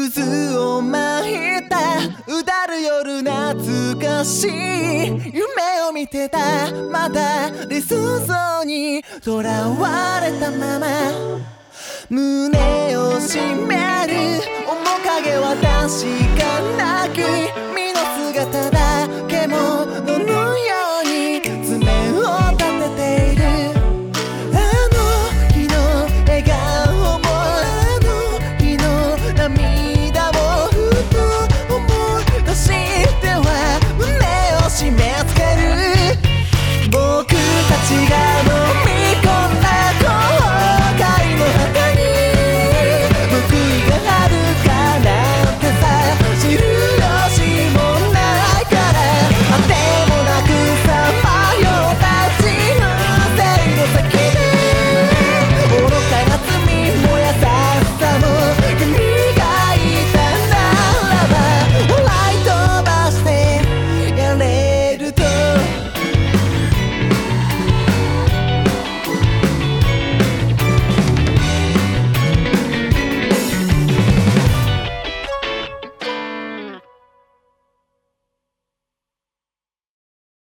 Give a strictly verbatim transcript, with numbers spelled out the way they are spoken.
渦を巻いたうだる夜懐かしい夢を見てたまだ理想像にとらわれたまま胸を締